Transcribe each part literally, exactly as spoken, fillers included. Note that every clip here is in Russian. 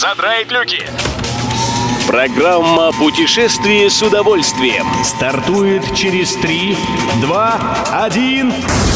задраить люки. Программа «Путешествие с удовольствием» стартует через три, два, один.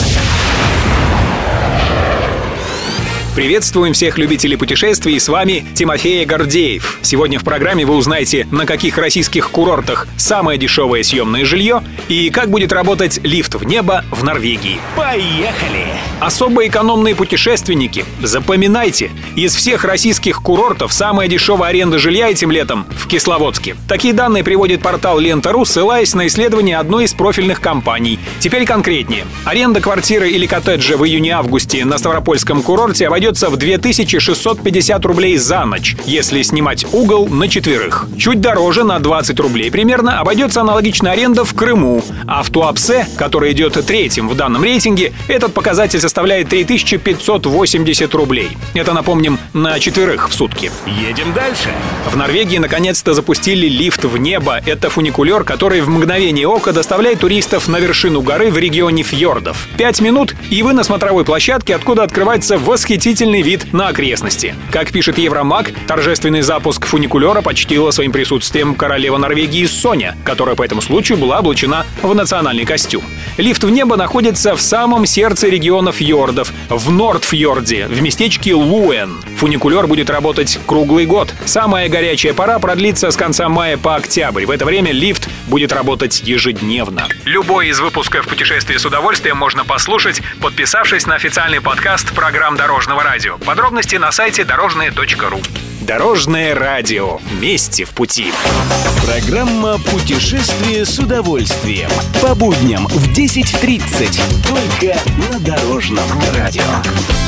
Приветствуем всех любителей путешествий, с вами Тимофей Гордеев. Сегодня в программе вы узнаете, на каких российских курортах самое дешевое съемное жилье и как будет работать лифт в небо в Норвегии. Поехали! Особо экономные путешественники, запоминайте, из всех российских курортов самая дешевая аренда жилья этим летом в Кисловодске. Такие данные приводит портал Лента.ру, ссылаясь на исследование одной из профильных компаний. Теперь конкретнее. Аренда квартиры или коттеджа в июне-августе на Ставропольском курорте обойдется в две тысячи шестьсот пятьдесят рублей за ночь, если снимать угол на четверых. Чуть дороже, на двадцать рублей примерно, обойдется аналогичная аренда в Крыму. А в Туапсе, который идет третьим в данном рейтинге, этот показатель составляет три тысячи пятьсот восемьдесят рублей. Это, напомним, на четверых в сутки. Едем дальше. В Норвегии наконец-то запустили лифт в небо. Это фуникулер, который в мгновение ока доставляет туристов на вершину горы в регионе фьордов. Пять минут, и вы на смотровой площадке, откуда открывается восхитительный вид на окрестности. Как пишет Евромаг, торжественный запуск фуникулера почтила своим присутствием королева Норвегии Соня, которая по этому случаю была облачена в национальный костюм. Лифт в небо находится в самом сердце региона фьордов, в Нордфьорде, в местечке Луэн. Фуникулер будет работать круглый год. Самая горячая пора продлится с конца мая по октябрь. В это время лифт будет работать ежедневно. Любой из выпусков «Путешествие с удовольствием» можно послушать, подписавшись на официальный подкаст программ Дорожного радио. Подробности на сайте дорожное точка ру. Дорожное радио. Вместе в пути. Программа «Путешествие с удовольствием». По будням в десять тридцать. Только на Дорожном радио.